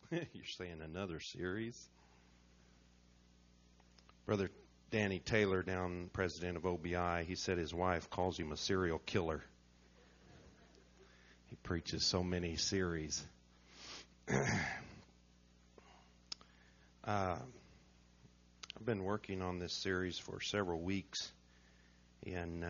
You're saying another series? Brother Danny Taylor, down president of OBI, he said his wife calls him a serial killer. He preaches so many series. I've been working on this series for several weeks, and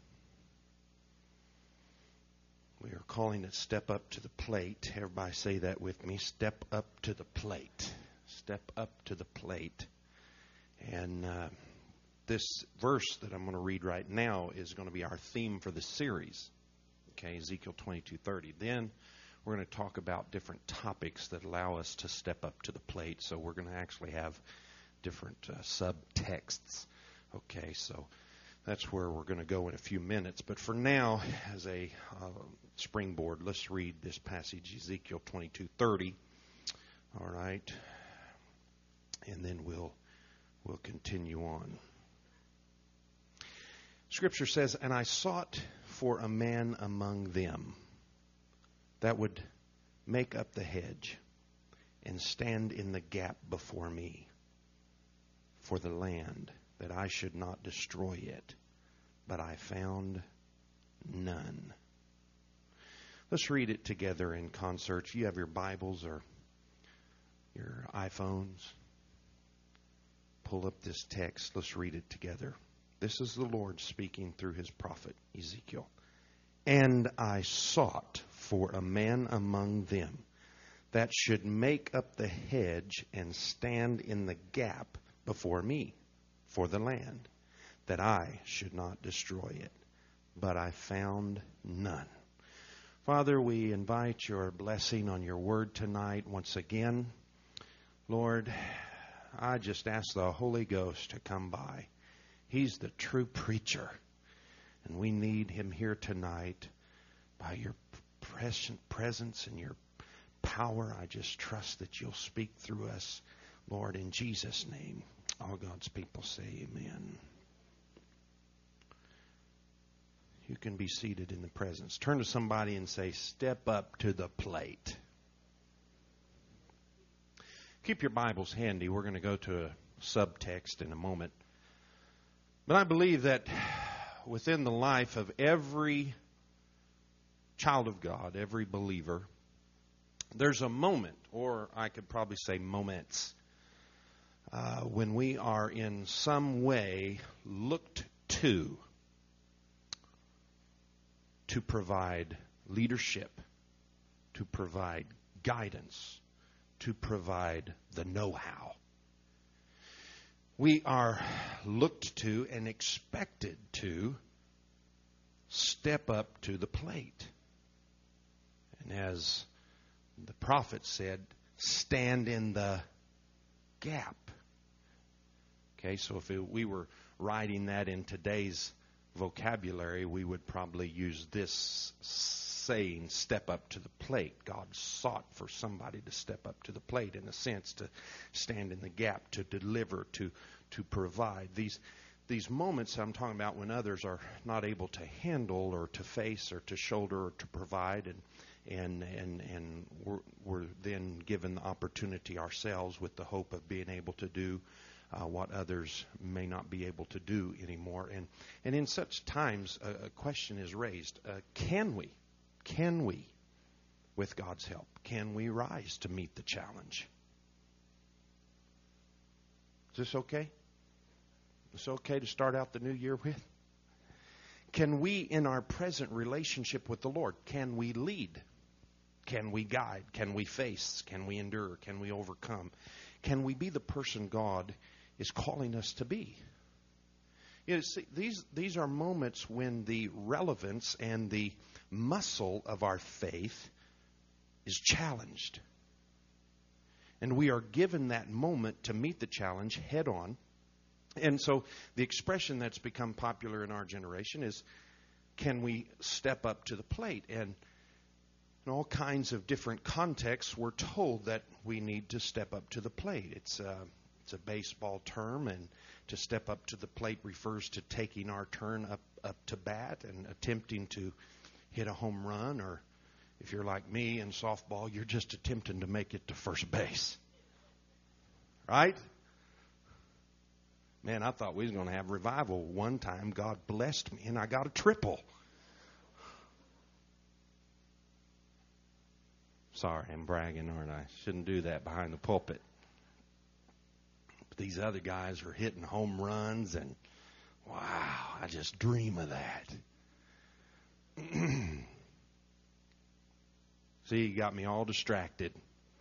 we are calling it Step Up to the Plate. Everybody say that with me. Step up to the plate. Step up to the plate. And this verse that I'm going to read right now is going to be our theme for the series. Okay, Ezekiel 22:30. Then we're going to talk about different topics that allow us to step up to the plate. So we're going to actually have different subtexts. Okay, so that's where we're going to go in a few minutes. But for now, as a springboard, let's read this passage, Ezekiel 22:30. All right, and then we'll continue on. Scripture says, "And I sought for a man among them that would make up the hedge and stand in the gap before me for the land, that I should not destroy it. But I found none." Let's read it together in concert. If you have your Bibles or your iPhones, pull up this text. Let's read it together. This is the Lord speaking through his prophet Ezekiel. "And I sought for a man among them that should make up the hedge and stand in the gap before me for the land, that I should not destroy it. But I found none." Father, we invite your blessing on your word tonight once again. Lord, I just ask the Holy Ghost to come by. He's the true preacher, and we need him here tonight. By your presence and your power, I just trust that you'll speak through us, Lord, in Jesus' name. All God's people say amen. You can be seated in the presence. Turn to somebody and say, "Step up to the plate." Keep your Bibles handy. We're going to go to a subtext in a moment. But I believe that within the life of every child of God, every believer, there's a moment, or I could probably say moments, when we are in some way looked to provide leadership, to provide guidance, to provide the know-how. We are looked to and expected to step up to the plate. And as the prophet said, stand in the gap. Okay, so if we were writing that in today's vocabulary, we would probably use this saying, step up to the plate. God sought for somebody to step up to the plate, in a sense, to stand in the gap, to deliver, to provide. These moments I'm talking about when others are not able to handle or to face or to shoulder or to provide, and we're then given the opportunity ourselves with the hope of being able to do what others may not be able to do anymore. And in such times, a question is raised. Can we, with God's help, can we rise to meet the challenge? Is this okay? Is it okay to start out the new year with? Can we, in our present relationship with the Lord, can we lead? Can we guide? Can we face? Can we endure? Can we overcome? Can we be the person God is calling us to be? You know, see, these are moments when the relevance and the muscle of our faith is challenged. And we are given that moment to meet the challenge head on. And so the expression that's become popular in our generation is, can we step up to the plate? And in all kinds of different contexts, we're told that we need to step up to the plate. It's a baseball term, and to step up to the plate refers to taking our turn up to bat and attempting to hit a home run or If you're like me in softball, you're just attempting to make it to first base. Right? Man, I thought we was going to have revival one time. God blessed me, and I got a triple. Sorry, I'm bragging, aren't I? Shouldn't do that behind the pulpit. But these other guys are hitting home runs, and wow, I just dream of that. See, you got me all distracted.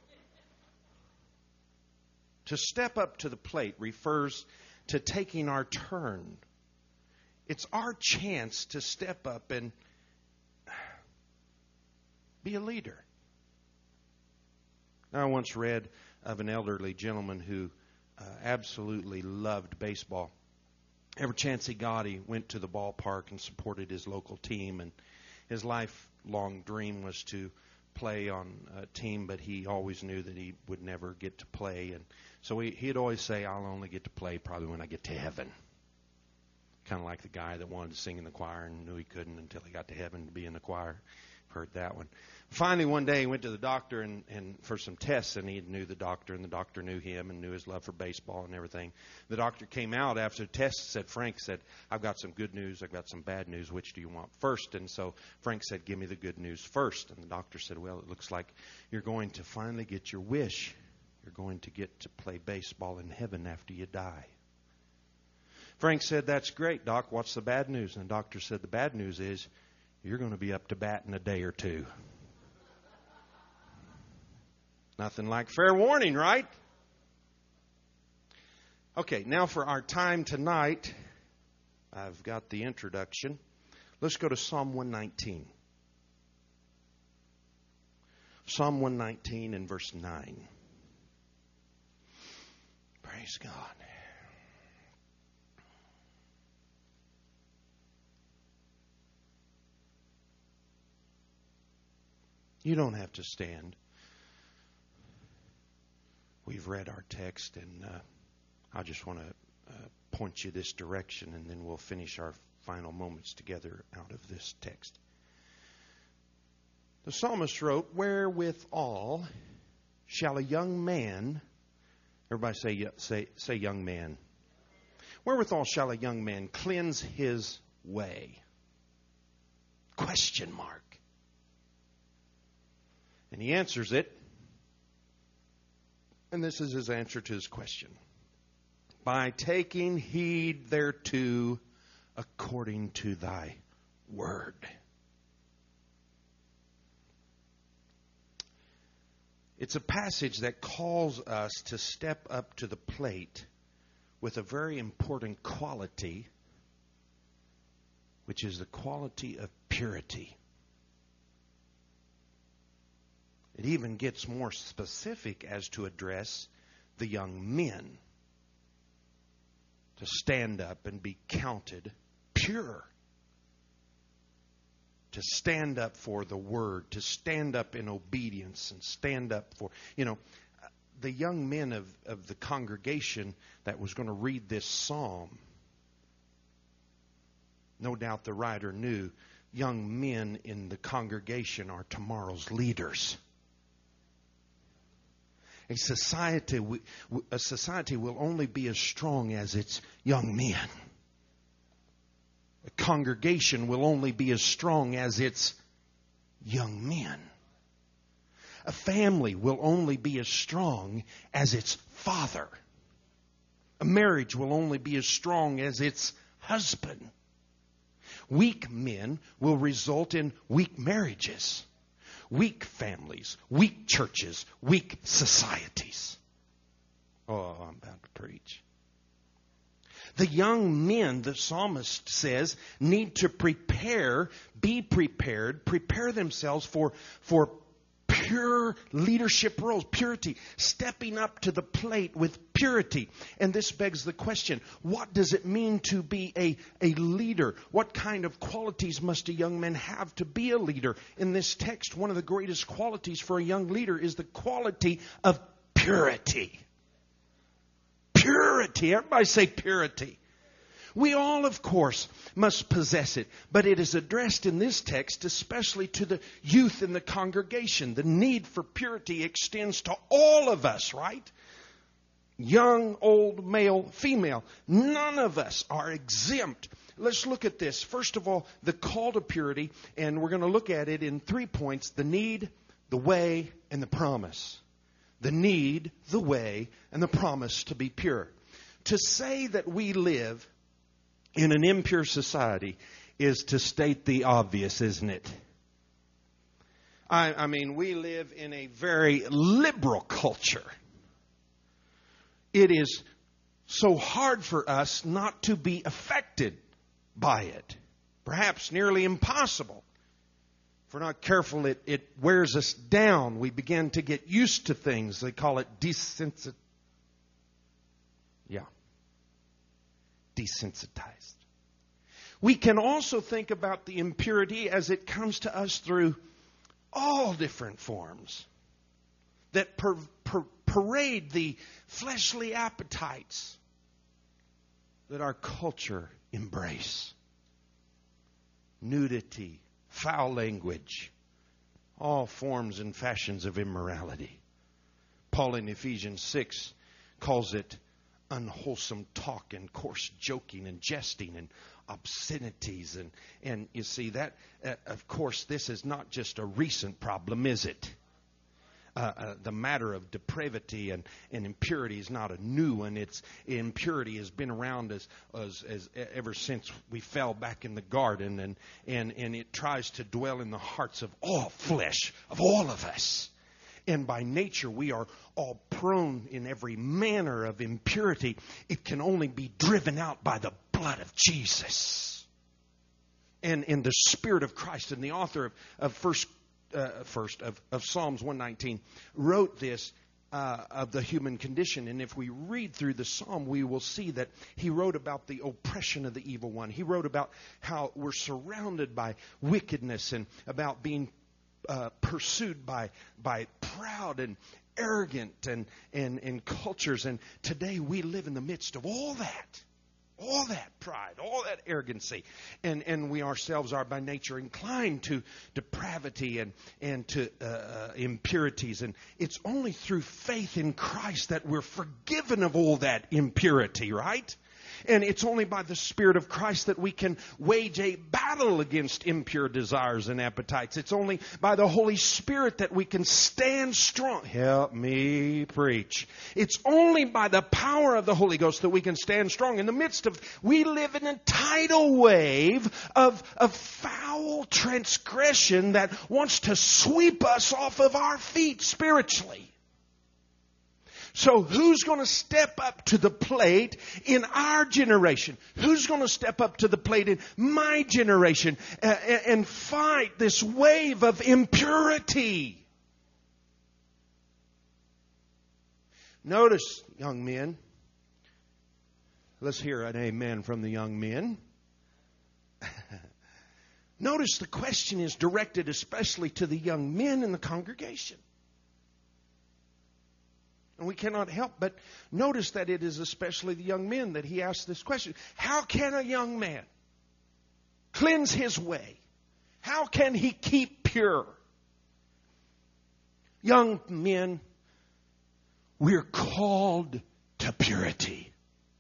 To step up to the plate refers to taking our turn. It's our chance to step up and be a leader. Now, I once read of an elderly gentleman who absolutely loved baseball. Every chance he got, he went to the ballpark and supported his local team. And his lifelong dream was to play on a team, but he always knew that he would never get to play. And so he'd always say, I'll only get to play probably when I get to heaven. Kind of like the guy that wanted to sing in the choir and knew he couldn't until he got to heaven to be in the choir. I've heard that one. Finally, one day he went to the doctor and for some tests, and he knew the doctor, and the doctor knew him and knew his love for baseball and everything. The doctor came out after the test, Frank said, I've got some good news, I've got some bad news, which do you want first? And so Frank said, give me the good news first. And the doctor said, well, it looks like you're going to finally get your wish. You're going to get to play baseball in heaven after you die. Frank said, that's great, Doc. What's the bad news? And the doctor said, the bad news is you're going to be up to bat in a day or two. Nothing like fair warning, right? Okay, now for our time tonight, I've got the introduction. Let's go to Psalm 119. Psalm 119 and verse 9. Praise God. You don't have to stand. We've read our text, and I just want to point you this direction, and then we'll finish our final moments together out of this text. The psalmist wrote, wherewithal shall a young man, everybody say young man. Wherewithal shall a young man cleanse his way? Question mark. And he answers it. And this is his answer to his question. By taking heed thereto according to thy word. It's a passage that calls us to step up to the plate with a very important quality, which is the quality of purity. It even gets more specific as to address the young men. To stand up and be counted pure. To stand up for the word. To stand up in obedience and stand up for, the young men of the congregation that was going to read this psalm. No doubt the writer knew young men in the congregation are tomorrow's leaders. A society will only be as strong as its young men. A congregation will only be as strong as its young men. A family will only be as strong as its father. A marriage will only be as strong as its husband. Weak men will result in weak marriages. Weak families, weak churches, weak societies. Oh, I'm about to preach. The young men, the psalmist says, need to prepare themselves for pure leadership roles, purity, stepping up to the plate with purity. And this begs the question, what does it mean to be a leader? What kind of qualities must a young man have to be a leader? In this text, one of the greatest qualities for a young leader is the quality of purity. Purity. Everybody say purity. We all, of course, must possess it. But it is addressed in this text especially to the youth in the congregation. The need for purity extends to all of us, right? Young, old, male, female. None of us are exempt. Let's look at this. First of all, the call to purity, and we're going to look at it in 3 points: the need, the way, and the promise. The need, the way, and the promise to be pure. To say that we live in an impure society is to state the obvious, isn't it? I mean, we live in a very liberal culture. It is so hard for us not to be affected by it. Perhaps nearly impossible. If we're not careful, it wears us down. We begin to get used to things. They call it desensitized. We can also think about the impurity as it comes to us through all different forms that parade the fleshly appetites that our culture embrace. Nudity, foul language, all forms and fashions of immorality. Paul in Ephesians 6 calls it unwholesome talk and coarse joking and jesting and obscenities. And you see that, of course, this is not just a recent problem, is it? The matter of depravity and impurity is not a new one. Impurity has been around as ever since we fell back in the garden, and it tries to dwell in the hearts of all flesh, of all of us. And by nature, we are all prone in every manner of impurity. It can only be driven out by the blood of Jesus and in the Spirit of Christ. And the author of Psalms 119 wrote this of the human condition. And if we read through the psalm, we will see that he wrote about the oppression of the evil one. He wrote about how we're surrounded by wickedness and about being pursued by proud and arrogant and cultures. And today we live in the midst of all that pride, all that arrogancy. And we ourselves are by nature inclined to depravity and to impurities. And it's only through faith in Christ that we're forgiven of all that impurity, right? And it's only by the Spirit of Christ that we can wage a battle against impure desires and appetites. It's only by the Holy Spirit that we can stand strong. Help me preach. It's only by the power of the Holy Ghost that we can stand strong in the midst of, we live in a tidal wave of foul transgression that wants to sweep us off of our feet spiritually. So who's going to step up to the plate in our generation? Who's going to step up to the plate in my generation and fight this wave of impurity? Notice, young men. Let's hear an amen from the young men. Notice the question is directed especially to the young men in the congregation. And we cannot help but notice that it is especially the young men that he asks this question. How can a young man cleanse his way? How can he keep pure? Young men, we're called to purity.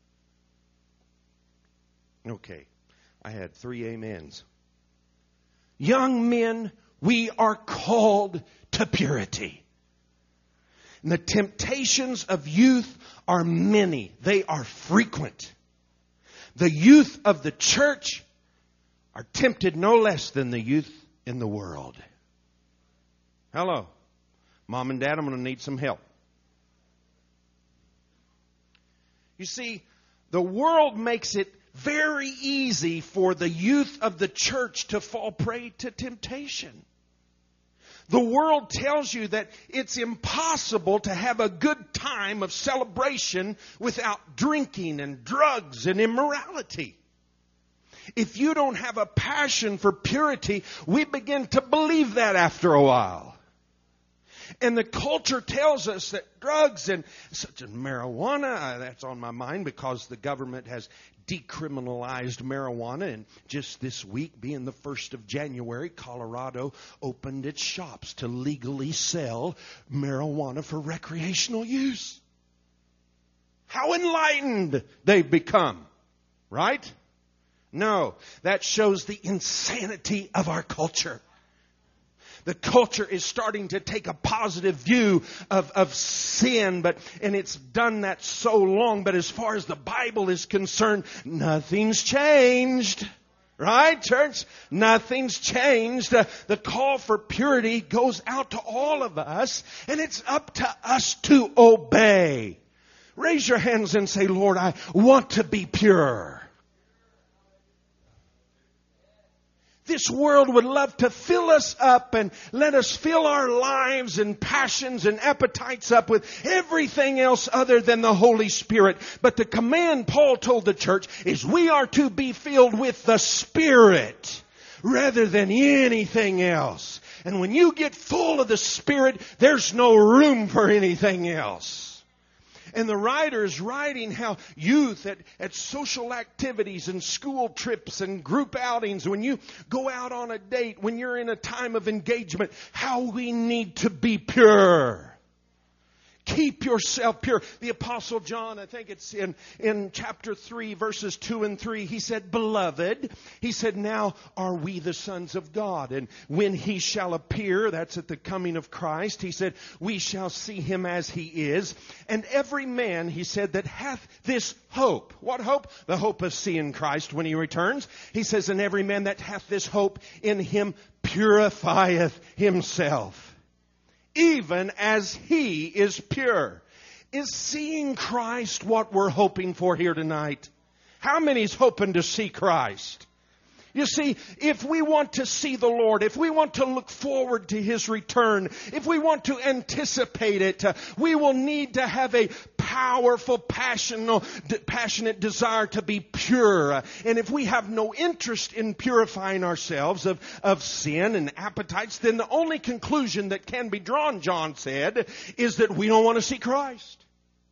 Okay, I had 3 amens. Young men, we are called to purity. And the temptations of youth are many. They are frequent. The youth of the church are tempted no less than the youth in the world. Hello. Mom and Dad, I'm going to need some help. You see, the world makes it very easy for the youth of the church to fall prey to temptation. The world tells you that it's impossible to have a good time of celebration without drinking and drugs and immorality. If you don't have a passion for purity, we begin to believe that after a while. And the culture tells us that drugs and such as marijuana, that's on my mind because the government has decriminalized marijuana. And just this week, being the 1st of January, Colorado opened its shops to legally sell marijuana for recreational use. How enlightened they've become, right? No, that shows the insanity of our culture. The culture is starting to take a positive view of sin, and it's done that so long. But as far as the Bible is concerned, nothing's changed. Right, church? Nothing's changed. The call for purity goes out to all of us, and it's up to us to obey. Raise your hands and say, Lord, I want to be pure. This world would love to fill us up and let us fill our lives and passions and appetites up with everything else other than the Holy Spirit. But the command Paul told the church is we are to be filled with the Spirit rather than anything else. And when you get full of the Spirit, there's no room for anything else. And the writer is writing how youth at social activities and school trips and group outings, when you go out on a date, when you're in a time of engagement, how we need to be pure. Keep yourself pure. The Apostle John, I think it's in chapter 3, verses 2 and 3, he said, Beloved, he said, now are we the sons of God. And when he shall appear, that's at the coming of Christ, he said, we shall see him as he is. And every man, he said, that hath this hope. What hope? The hope of seeing Christ when he returns. He says, and every man that hath this hope in him purifieth himself, even as he is pure. Is seeing Christ what we're hoping for here tonight? How many's hoping to see Christ? You see, if we want to see the Lord, if we want to look forward to His return, if we want to anticipate it, we will need to have a powerful, passionate desire to be pure. And if we have no interest in purifying ourselves of sin and appetites, then the only conclusion that can be drawn, John said, is that we don't want to see Christ.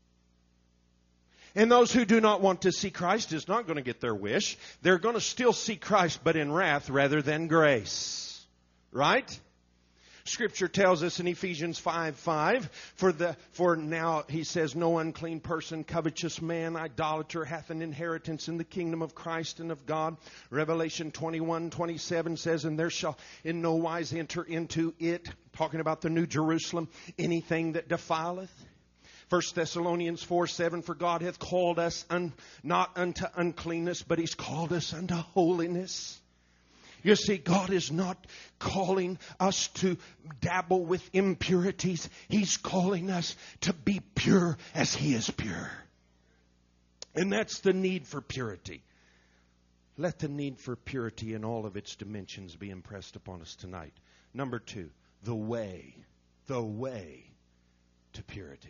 And those who do not want to see Christ is not going to get their wish. They're going to still see Christ, but in wrath rather than grace. Right? Scripture tells us in Ephesians 5:5, for now, he says, no unclean person, covetous man, idolater, hath an inheritance in the kingdom of Christ and of God. Revelation 21:27 says, and there shall in no wise enter into it, talking about the New Jerusalem, anything that defileth. 1 Thessalonians 4:7, for God hath called us not unto uncleanness, but He's called us unto holiness. You see, God is not calling us to dabble with impurities. He's calling us to be pure as He is pure. And that's the need for purity. Let the need for purity in all of its dimensions be impressed upon us tonight. Number 2, the way to purity.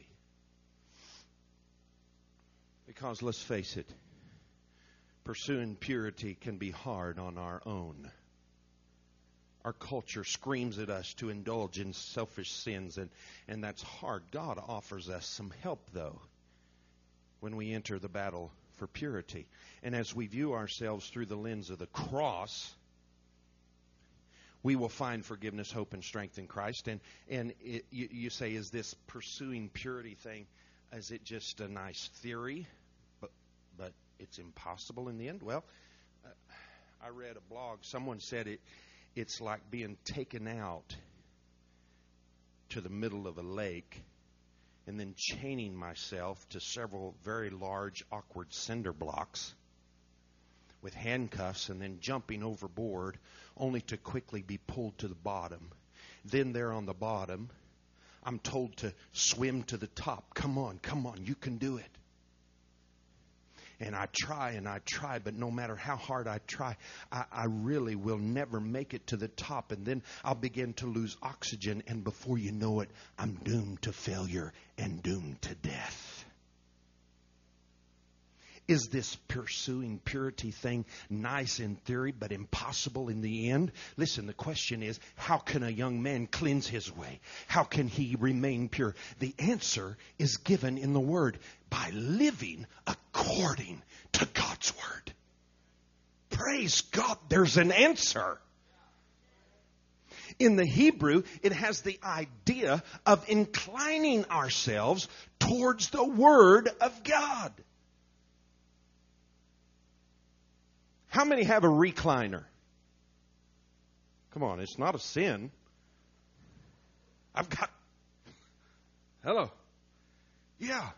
Because let's face it, pursuing purity can be hard on our own. Our culture screams at us to indulge in selfish sins, and that's hard. God offers us some help, though, when we enter the battle for purity. And as we view ourselves through the lens of the cross, we will find forgiveness, hope, and strength in Christ. And you say, is this pursuing purity thing, is it just a nice theory, but it's impossible in the end? Well, I read a blog. Someone said it's like being taken out to the middle of a lake and then chaining myself to several very large, awkward cinder blocks with handcuffs and then jumping overboard only to quickly be pulled to the bottom. Then there on the bottom, I'm told to swim to the top. Come on, you can do it. And I try, but no matter how hard I try, I really will never make it to the top. And then I'll begin to lose oxygen, and before you know it, I'm doomed to failure and doomed to death. Is this pursuing purity thing nice in theory but impossible in the end? Listen, the question is, how can a young man cleanse his way? How can he remain pure? The answer is given in the Word, by living according to God's Word. Praise God, there's an answer. In the Hebrew, it has the idea of inclining ourselves towards the Word of God. How many have a recliner? Come on, it's not a sin. Hello. Yeah.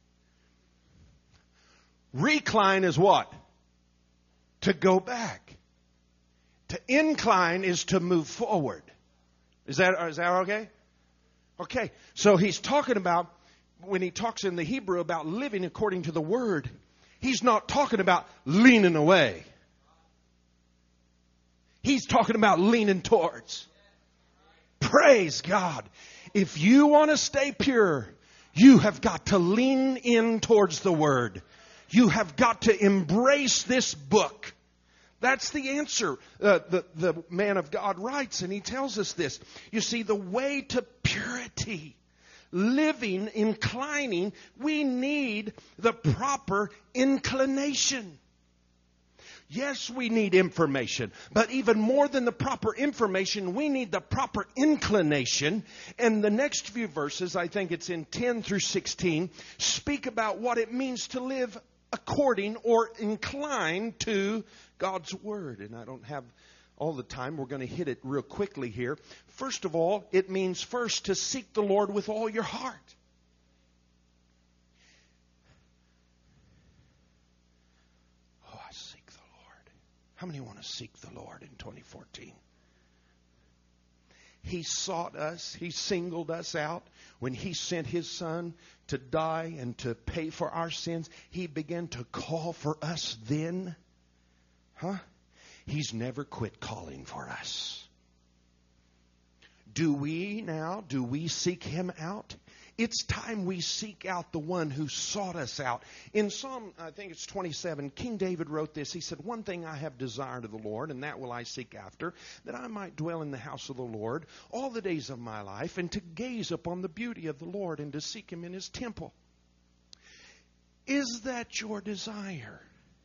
Recline is what? To go back. To incline is to move forward. Is that okay? Okay. So he's talking about, when he talks in the Hebrew about living according to the Word, he's not talking about leaning away. He's talking about leaning towards. Praise God. If you want to stay pure, you have got to lean in towards the Word. You have got to embrace this book. That's the answer. The man of God writes, and he tells us this. You see, the way to purity, living, inclining, we need the proper inclination. Yes, we need information, but even more than the proper information, we need the proper inclination. And the next few verses, I think it's in 10 through 16, speak about what it means to live according or inclined to God's Word. And I don't have all the time. We're going to hit it real quickly here. First of all, it means first to seek the Lord with all your heart. How many want to seek the Lord in 2014? He sought us. He singled us out. When He sent His Son to die and to pay for our sins, He began to call for us then. He's never quit calling for us. Do we seek Him out? It's time we seek out the one who sought us out. In Psalm, I think it's 27, King David wrote this. He said, "One thing I have desired of the Lord, and that will I seek after, that I might dwell in the house of the Lord all the days of my life, and to gaze upon the beauty of the Lord, and to seek Him in His temple." Is that your desire?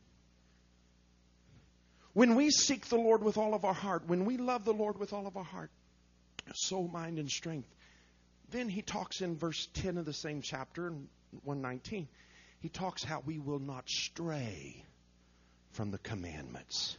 When we seek the Lord with all of our heart, when we love the Lord with all of our heart, soul, mind, and strength, then he talks in verse 10 of the same chapter, in 119, he talks how we will not stray from the commandments.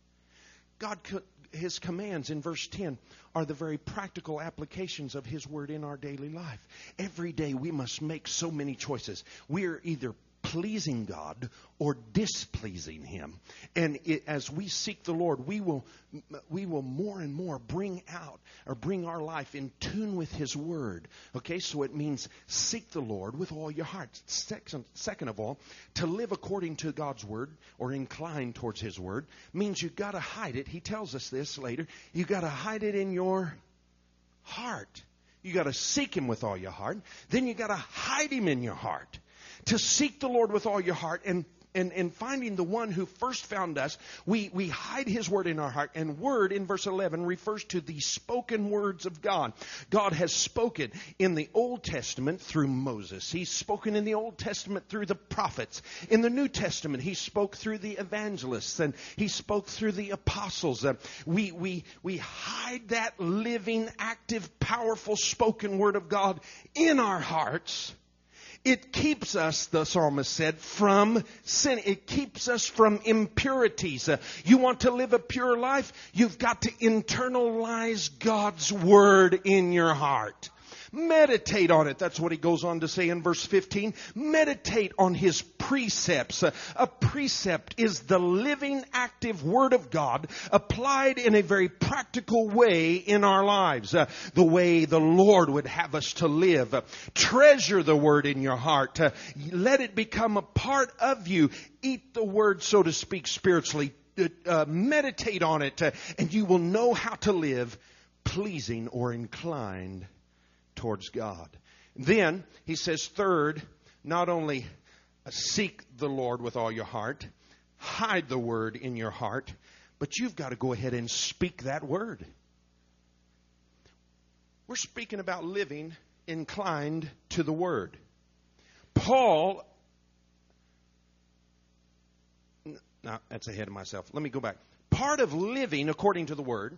His commands in verse 10 are the very practical applications of His Word in our daily life. Every day we must make so many choices. We're either pleasing God or displeasing Him. And as we seek the Lord, we will more and more bring our life in tune with His Word. Okay, so it means seek the Lord with all your heart. Second of all, to live according to God's Word or incline towards His Word means you've got to hide it. He tells us this later. You've got to hide it in your heart. You've got to seek Him with all your heart. Then you've got to hide Him in your heart. To seek the Lord with all your heart and finding the one who first found us, we hide His Word in our heart. And Word in verse 11 refers to the spoken words of God. God has spoken in the Old Testament through Moses. He's spoken in the Old Testament through the prophets. In the New Testament, He spoke through the evangelists and He spoke through the apostles. We hide that living, active, powerful spoken Word of God in our hearts. It keeps us, the psalmist said, from sin. It keeps us from impurities. You want to live a pure life? You've got to internalize God's Word in your heart. Meditate on it. That's what he goes on to say in verse 15. Meditate on His precepts. A precept is the living, active Word of God applied in a very practical way in our lives. The way the Lord would have us to live. Treasure the Word in your heart. Let it become a part of you. Eat the Word, so to speak, spiritually. Meditate on it, and you will know how to live pleasing or inclined towards God. Then he says, third, not only seek the Lord with all your heart. Hide the word in your heart. But you've got to go ahead and speak that word. We're speaking about living inclined to the word. Paul, no, that's ahead of myself. Let me go back. Part of living according to the word,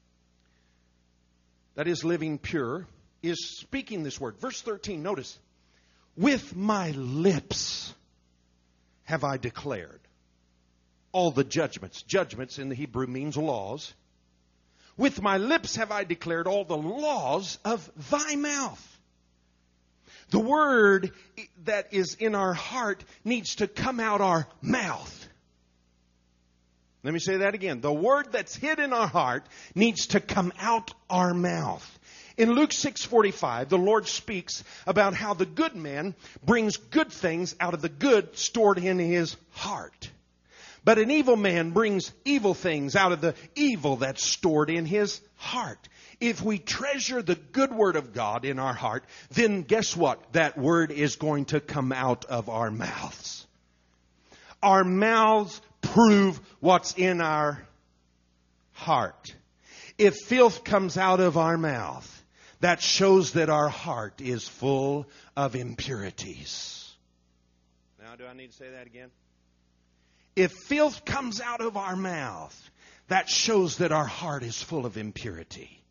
that is living pure, is speaking this word. Verse 13, notice. With my lips have I declared all the judgments. Judgments in the Hebrew means laws. With my lips have I declared all the laws of thy mouth. The word that is in our heart needs to come out our mouth. Let me say that again. The word that's hid in our heart needs to come out our mouth. In Luke 6:45, the Lord speaks about how the good man brings good things out of the good stored in his heart. But an evil man brings evil things out of the evil that's stored in his heart. If we treasure the good word of God in our heart, then guess what? That word is going to come out of our mouths. Our mouths prove what's in our heart. If filth comes out of our mouth, that shows that our heart is full of impurities. Now, do I need to say that again? If filth comes out of our mouth, that shows that our heart is full of impurity.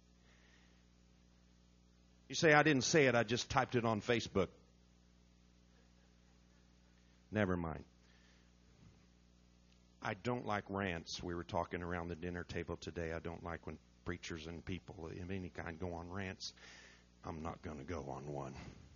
You say, I didn't say it, I just typed it on Facebook. Never mind. I don't like rants. We were talking around the dinner table today. I don't like when preachers and people of any kind go on rants. I'm not going to go on one.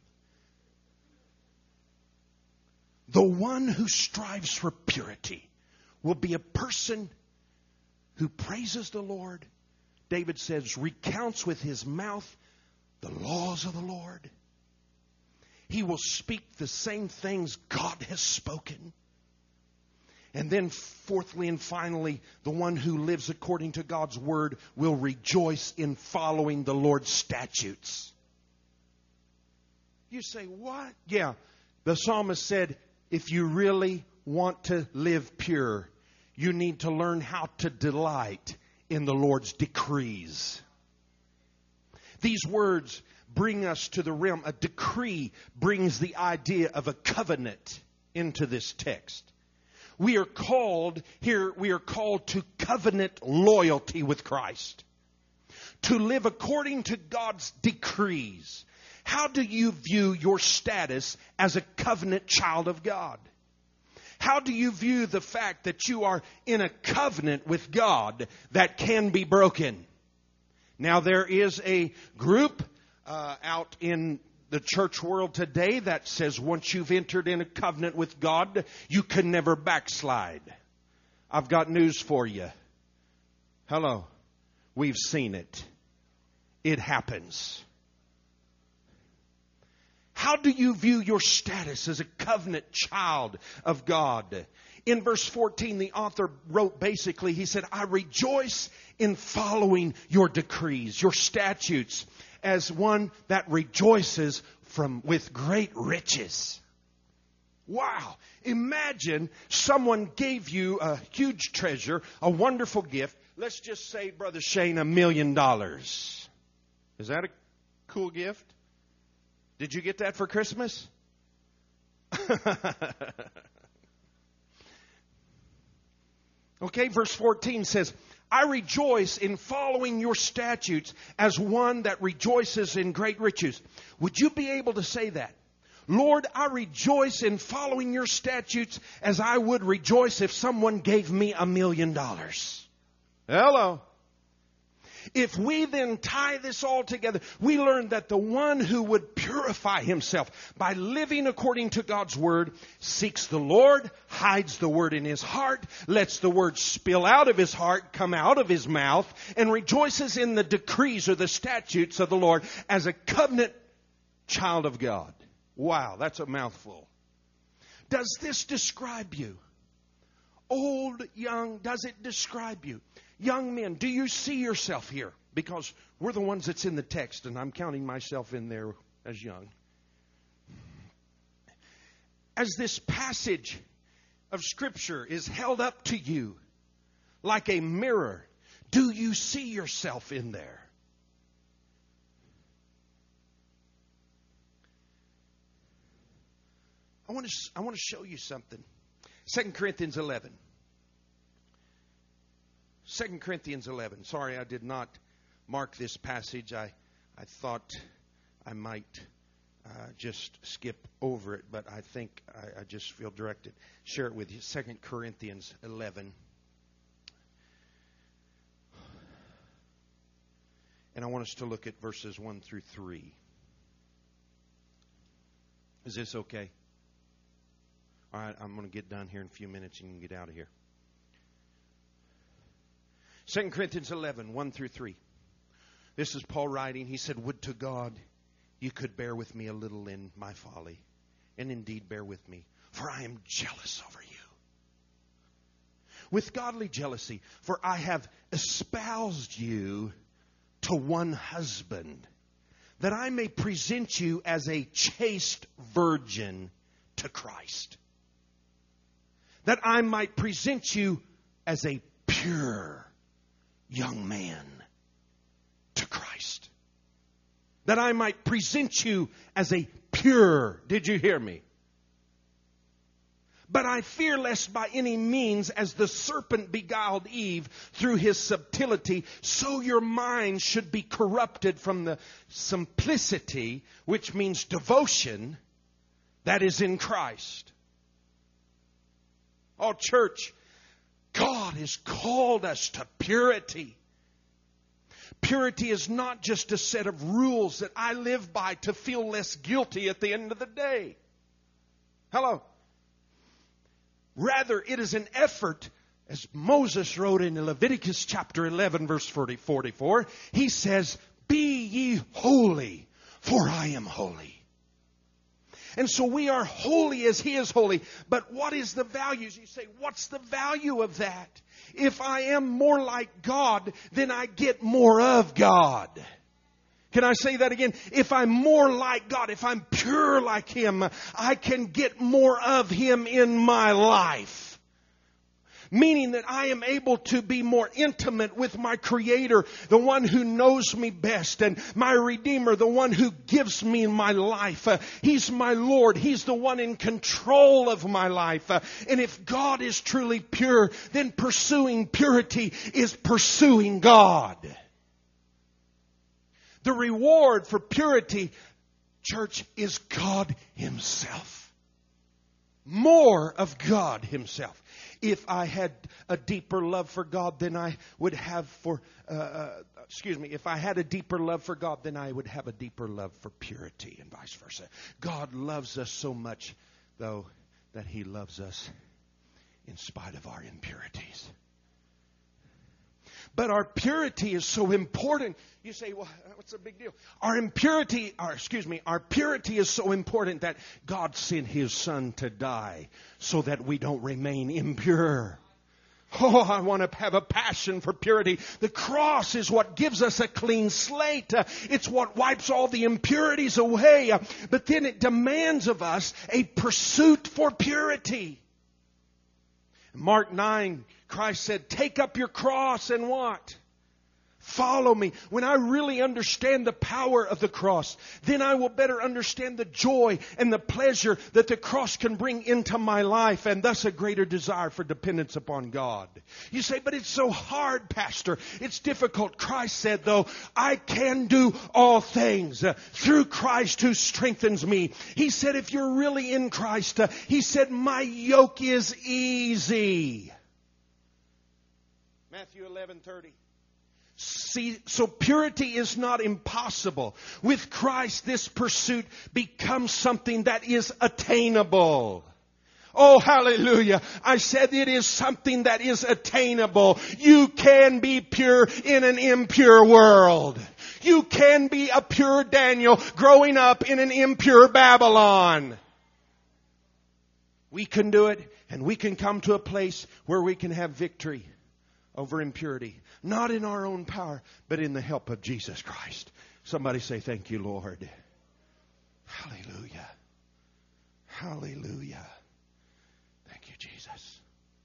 The one who strives for purity will be a person who praises the Lord. David says, recounts with his mouth the laws of the Lord. He will speak the same things God has spoken. And then fourthly and finally, the one who lives according to God's word will rejoice in following the Lord's statutes. You say, what? Yeah, the psalmist said, if you really want to live pure, you need to learn how to delight in the Lord's decrees. These words bring us to the realm. A decree brings the idea of a covenant into this text. We are called to covenant loyalty with Christ. To live according to God's decrees. How do you view your status as a covenant child of God? How do you view the fact that you are in a covenant with God that can be broken? Now, there is a group out in the church world today that says once you've entered in a covenant with God, you can never backslide. I've got news for you. Hello. We've seen it. It happens. How do you view your status as a covenant child of God? In verse 14, the author wrote basically, he said, I rejoice in following your decrees, your statutes, as one that rejoices with great riches. Wow. Imagine someone gave you a huge treasure, a wonderful gift. Let's just say, Brother Shane, $1 million. Is that a cool gift? Did you get that for Christmas? Okay, verse 14 says, I rejoice in following your statutes as one that rejoices in great riches. Would you be able to say that? Lord, I rejoice in following your statutes as I would rejoice if someone gave me $1 million. Hello. If we then tie this all together, we learn that the one who would purify himself by living according to God's word seeks the Lord, hides the word in his heart, lets the word spill out of his heart, come out of his mouth, and rejoices in the decrees or the statutes of the Lord as a covenant child of God. Wow, that's a mouthful. Does this describe you? Old, young, does it describe you? Young men, do you see yourself here? Because we're the ones that's in the text, and I'm counting myself in there as young. as this passage of Scripture is held up to you like a mirror, do you see yourself in there? I want to show you something. 2 Corinthians 11. 2 Corinthians 11. Sorry, I did not mark this passage. I thought I might just skip over it, but I think I just feel directed. Share it with you. 2 Corinthians 11. And I want us to look at verses 1 through 3. Is this okay? All right, I'm going to get done here in a few minutes and you can get out of here. 2 Corinthians 11, 1 through 3. This is Paul writing. He said, "Would to God you could bear with me a little in my folly, and indeed bear with me, for I am jealous over you. With godly jealousy, for I have espoused you to one husband, that I may present you as a chaste virgin to Christ. That I might present you as a pure young man to Christ. That I might present you as a pure," did you hear me? "But I fear lest by any means, as the serpent beguiled Eve through his subtlety, so your mind should be corrupted from the simplicity," which means devotion, "that is in Christ." Oh, church, God has called us to purity. Purity is not just a set of rules that I live by to feel less guilty at the end of the day. Hello. Rather, it is an effort, as Moses wrote in Leviticus chapter 11, verse 44. He says, "Be ye holy, for I am holy." And so we are holy as He is holy. But what is the value? You say, what's the value of that? If I am more like God, then I get more of God. Can I say that again? If I'm more like God, if I'm pure like Him, I can get more of Him in my life. Meaning that I am able to be more intimate with my Creator, the one who knows me best, and my Redeemer, the one who gives me my life. He's my Lord. He's the one in control of my life. And if God is truly pure, then pursuing purity is pursuing God. The reward for purity, church, is God Himself. More of God Himself. If I had a deeper love for God than I would have for, if I had a deeper love for God, then I would have a deeper love for purity and vice versa. God loves us so much, though, that He loves us in spite of our impurities. But our purity is so important. You say, well, what's the big deal? Our purity is so important that God sent His Son to die so that we don't remain impure. Oh, I want to have a passion for purity. The cross is what gives us a clean slate. It's what wipes all the impurities away. But then it demands of us a pursuit for purity. Mark 9, Christ said, "Take up your cross and what? Follow me." When I really understand the power of the cross, then I will better understand the joy and the pleasure that the cross can bring into my life, and thus a greater desire for dependence upon God. You say, but it's so hard, Pastor. It's difficult. Christ said, though, "I can do all things through Christ who strengthens me." He said, if you're really in Christ, He said, "My yoke is easy." Matthew 11:30. See, so purity is not impossible. With Christ, this pursuit becomes something that is attainable. Oh, hallelujah. I said it is something that is attainable. You can be pure in an impure world. You can be a pure Daniel growing up in an impure Babylon. We can do it, and we can come to a place where we can have victory over impurity. Not in our own power, but in the help of Jesus Christ. Somebody say, "Thank you, Lord." Hallelujah. Hallelujah. Thank you, Jesus.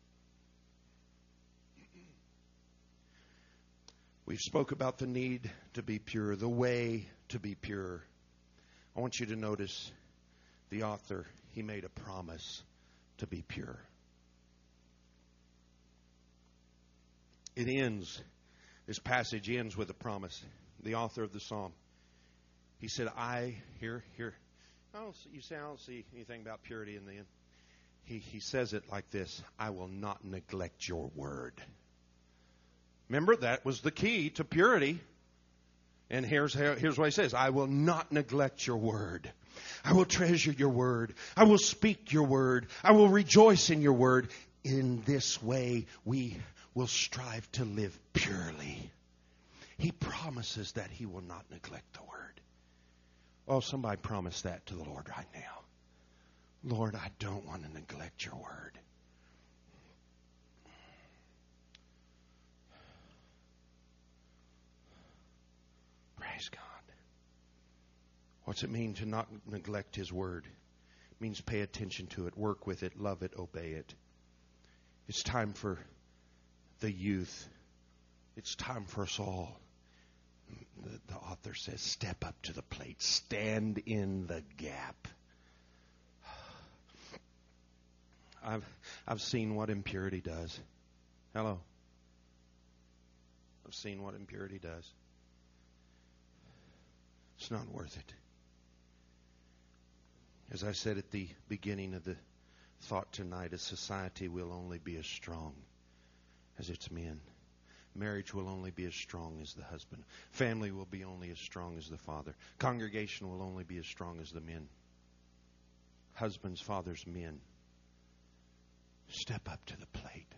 We've spoke about the need to be pure, the way to be pure. I want you to notice the author, he made a promise to be pure. It ends, this passage ends with a promise. The author of the psalm, he said, I don't see anything about purity in the end. He says it like this, I will not neglect your word. Remember, that was the key to purity. And here's what he says, I will not neglect your word. I will treasure your word. I will speak your word. I will rejoice in your word. In this way, we will strive to live purely. He promises that he will not neglect the word. Oh, somebody promise that to the Lord right now. Lord, I don't want to neglect your word. Praise God. What's it mean to not neglect his word? It means pay attention to it, work with it, love it, obey it. It's time for the youth. It's time for us all. The author says, step up to the plate. Stand in the gap. I've seen what impurity does. Hello. I've seen what impurity does. It's not worth it. As I said at the beginning of the thought tonight, a society will only be as strong as its men. Marriage will only be as strong as the husband. Family will be only as strong as the father. Congregation will only be as strong as the men. Husbands, fathers, men. Step up to the plate.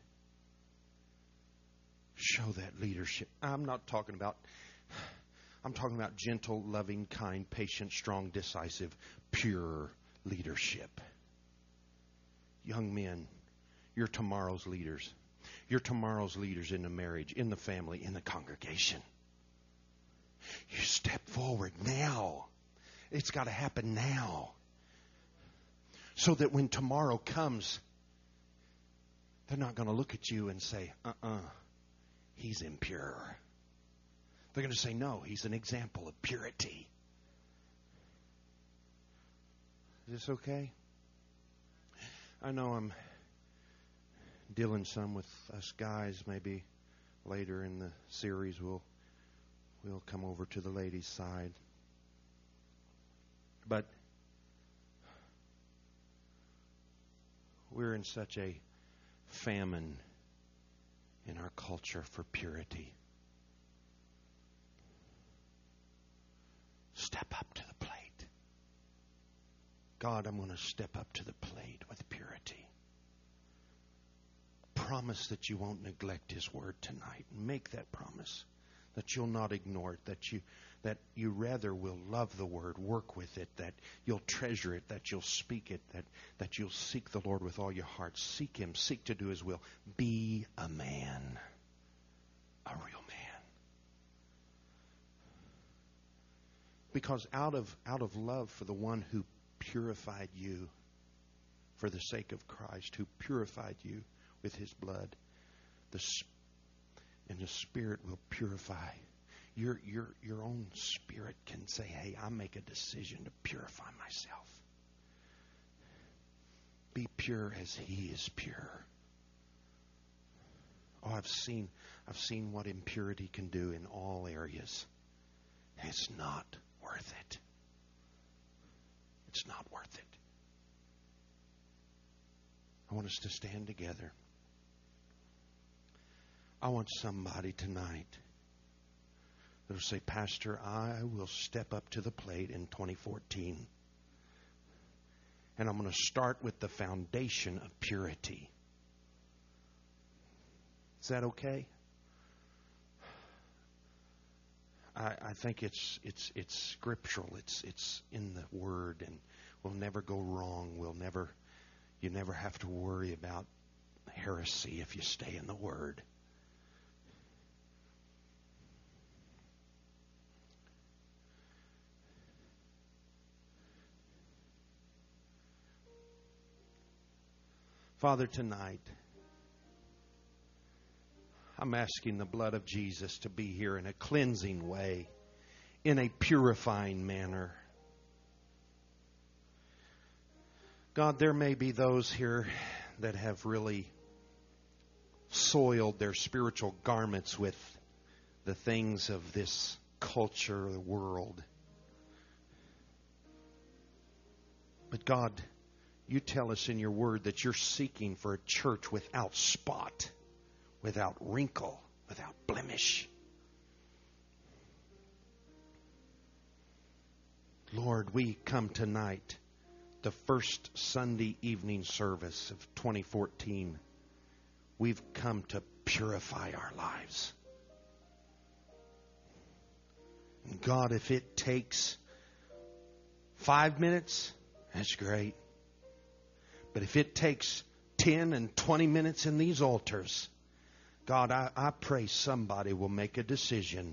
Show that leadership. I'm talking about gentle, loving, kind, patient, strong, decisive, pure leadership. Young men, you're tomorrow's leaders. You're tomorrow's leaders in the marriage, in the family, in the congregation. You step forward now. It's got to happen now. So that when tomorrow comes, they're not going to look at you and say, he's impure. They're going to say, no, he's an example of purity. Is this okay? I know I'm dealing some with us guys. Maybe later in the series we'll come over to the ladies' side. But we're in such a famine in our culture for purity. Step up to the plate. God, I'm going to step up to the plate with purity. Promise that you won't neglect his word tonight. Make that promise. That you'll not ignore it. That you rather will love the word, work with it, that you'll treasure it, that you'll speak it, that you'll seek the Lord with all your heart. Seek him. Seek to do his will. Be a man. A real man. Because out of love for the one who purified you for the sake of Christ, who purified you with his blood, the Spirit will purify. Your own spirit can say, hey, I make a decision to purify myself. Be pure as he is pure. Oh, I've seen what impurity can do in all areas. It's not worth it. It's not worth it. I want us to stand together. I want somebody tonight that will say, Pastor, I will step up to the plate in 2014. And I'm going to start with the foundation of purity. Is that okay? I think it's scriptural. It's in the Word, and we'll never go wrong. You never have to worry about heresy if you stay in the Word. Father, tonight, I'm asking the blood of Jesus to be here in a cleansing way, in a purifying manner. God, there may be those here that have really soiled their spiritual garments with the things of this culture, the world. But God, you tell us in your word that you're seeking for a church without spot, without wrinkle, without blemish. Lord, we come tonight, the first Sunday evening service of 2014. We've come to purify our lives. And God, if it takes 5 minutes, that's great. But if it takes 10 and 20 minutes in these altars, God, I pray somebody will make a decision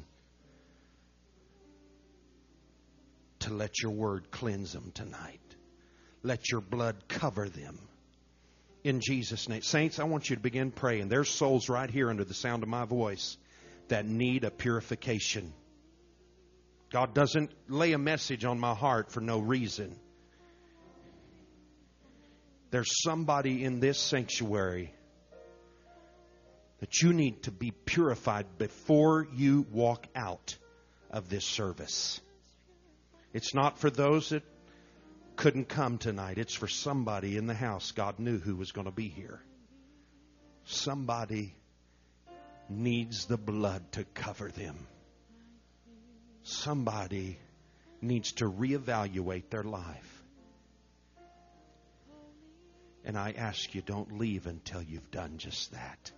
to let your word cleanse them tonight. Let your blood cover them. In Jesus' name. Saints, I want you to begin praying. There's souls right here under the sound of my voice that need a purification. God doesn't lay a message on my heart for no reason. There's somebody in this sanctuary that you need to be purified before you walk out of this service. It's not for those that couldn't come tonight. It's for somebody in the house. God knew who was going to be here. Somebody needs the blood to cover them. Somebody needs to reevaluate their life. And I ask you, don't leave until you've done just that.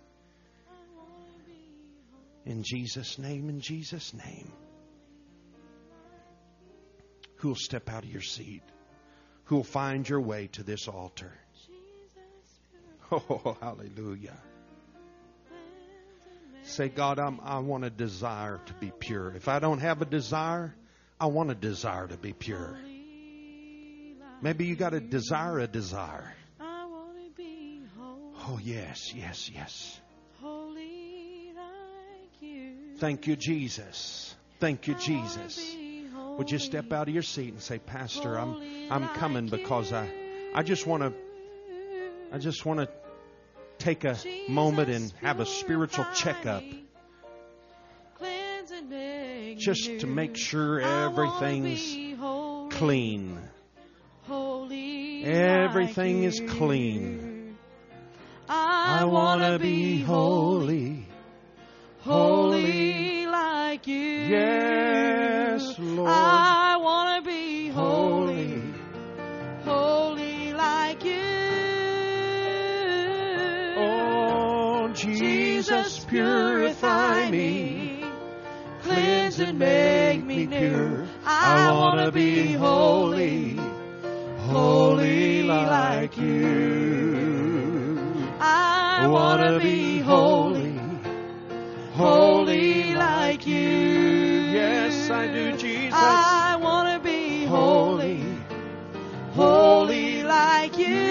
In Jesus' name, in Jesus' name. Who'll step out of your seat? Who'll find your way to this altar? Oh, hallelujah. Say, God, I want a desire to be pure. If I don't have a desire, I want a desire to be pure. Maybe you got to desire a desire. Oh, yes, yes, yes. Thank you, Jesus. Thank you, Jesus. Would you step out of your seat and say, Pastor, I'm coming because I just want to take a moment and have a spiritual checkup. Just to make sure everything's clean. Everything is clean. I want to be holy. Holy like you. Yes, Lord. I want to be holy. Holy like you. Oh, Jesus, purify me. Cleanse and make me pure. I want to be holy. Holy like you. I want to be holy. Holy like you. Yes, I do, Jesus. I want to be holy. Holy like you.